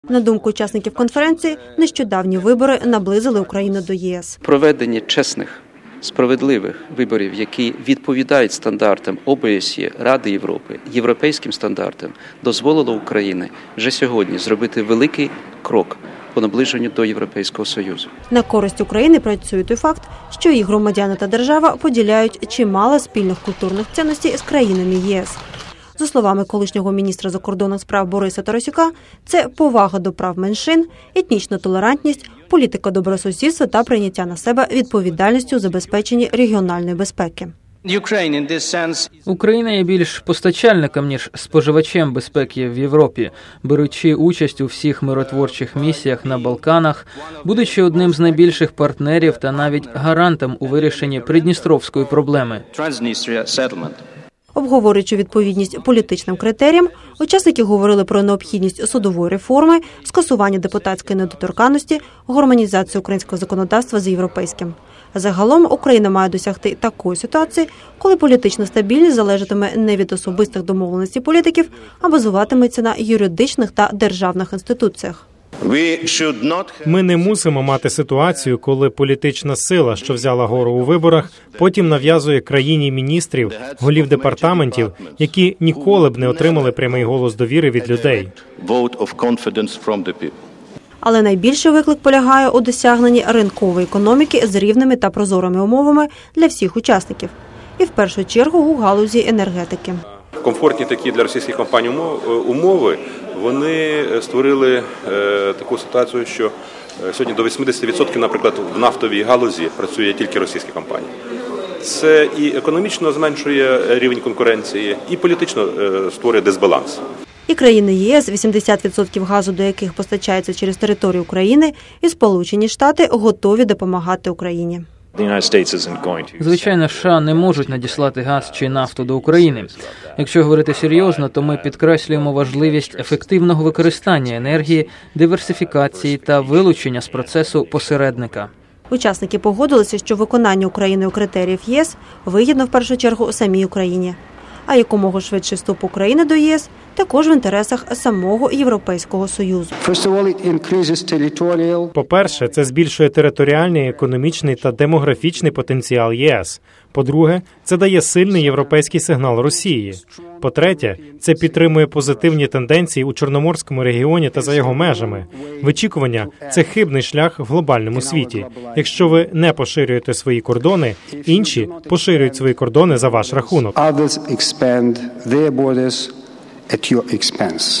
На думку учасників конференції, нещодавні вибори наблизили Україну до ЄС. Проведення чесних, справедливих виборів, які відповідають стандартам ОБСЄ, Ради Європи, європейським стандартам, дозволило Україні вже сьогодні зробити великий крок по наближенню до Європейського Союзу. На користь України працює той факт, що її громадяни та держава поділяють чимало спільних культурних цінностей з країнами ЄС. За словами колишнього міністра закордонних справ Бориса Тарасюка, це повага до прав меншин, етнічна толерантність, політика добросусідства та прийняття на себе відповідальності у забезпеченні регіональної безпеки. Україна є більш постачальником, ніж споживачем безпеки в Європі, беручи участь у всіх миротворчих місіях на Балканах, будучи одним з найбільших партнерів та навіть гарантом у вирішенні придністровської проблеми. Обговорюючи відповідність політичним критеріям, учасники говорили про необхідність судової реформи, скасування депутатської недоторканності, гармонізацію українського законодавства з європейським. Загалом Україна має досягти такої ситуації, коли політична стабільність залежатиме не від особистих домовленостей політиків, а базуватиметься на юридичних та державних інституціях. Ми не мусимо мати ситуацію, коли політична сила, що взяла гору у виборах, потім нав'язує країні міністрів, голів департаментів, які ніколи б не отримали прямий голос довіри від людей. Але найбільший виклик полягає у досягненні ринкової економіки з рівними та прозорими умовами для всіх учасників. І в першу чергу у галузі енергетики. Комфортні такі для російських компаній умови, вони створили таку ситуацію, що сьогодні до 80%, наприклад, в нафтовій галузі працює тільки російські компанії. Це і економічно зменшує рівень конкуренції, і політично створює дисбаланс. І країни ЄС, 80% газу до яких постачається через територію України, і Сполучені Штати готові допомагати Україні. Звичайно, США не можуть надіслати газ чи нафту до України. Якщо говорити серйозно, то ми підкреслюємо важливість ефективного використання енергії, диверсифікації та вилучення з процесу посередника. Учасники погодилися, що виконання Україною критеріїв ЄС вигідно в першу чергу самій Україні. А якомога швидший вступ України до ЄС також в інтересах самого Європейського Союзу. По-перше, це збільшує територіальний, економічний та демографічний потенціал ЄС. По-друге, це дає сильний європейський сигнал Росії. По-третє, це підтримує позитивні тенденції у Чорноморському регіоні та за його межами. Вичікування – це хибний шлях в глобальному світі. Якщо ви не поширюєте свої кордони, інші поширюють свої кордони за ваш рахунок.